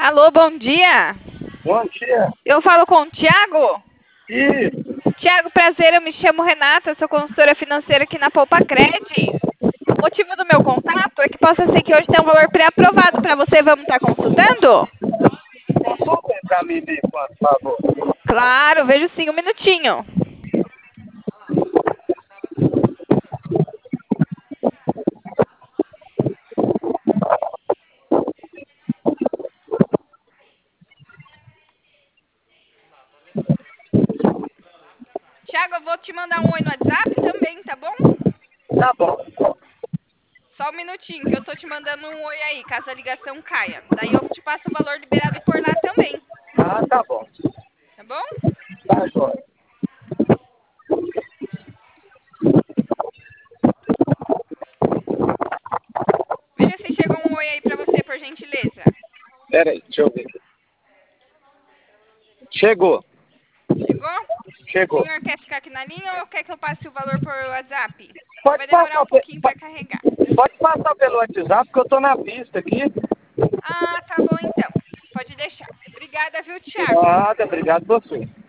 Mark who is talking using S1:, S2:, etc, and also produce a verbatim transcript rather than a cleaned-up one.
S1: Alô, bom dia.
S2: Bom dia.
S1: Eu falo com o Thiago.
S2: Isso.
S1: Thiago, prazer, eu me chamo Renata, sou consultora financeira aqui na Poupa Cred. O motivo do meu contato é que possa ser que hoje tem um valor pré-aprovado para você. Vamos estar consultando?
S2: Consultem para mim, ver, por favor.
S1: Claro, vejo sim, um minutinho. Thiago, eu vou te mandar um oi no WhatsApp também, tá bom?
S2: Tá bom.
S1: Só um minutinho, que eu tô te mandando um oi aí, caso a ligação caia. Daí eu te passo o valor liberado por lá também,
S2: Ah, tá bom.
S1: tá bom?
S2: Tá jóia.
S1: Veja se chegou um oi aí pra você, por gentileza.
S2: Pera aí, deixa eu ver. Chegou.
S1: Chegou? O
S2: Chegou.
S1: senhor quer ficar aqui na linha ou quer que eu passe o valor por WhatsApp? Que vai
S2: Pode
S1: demorar
S2: passar,
S1: um
S2: pe-
S1: pouquinho para
S2: po-
S1: carregar.
S2: pode passar pelo WhatsApp, porque eu tô na pista aqui.
S1: Ah, tá bom então. Pode deixar. Obrigada, viu, Thiago?
S2: Nada, obrigado você.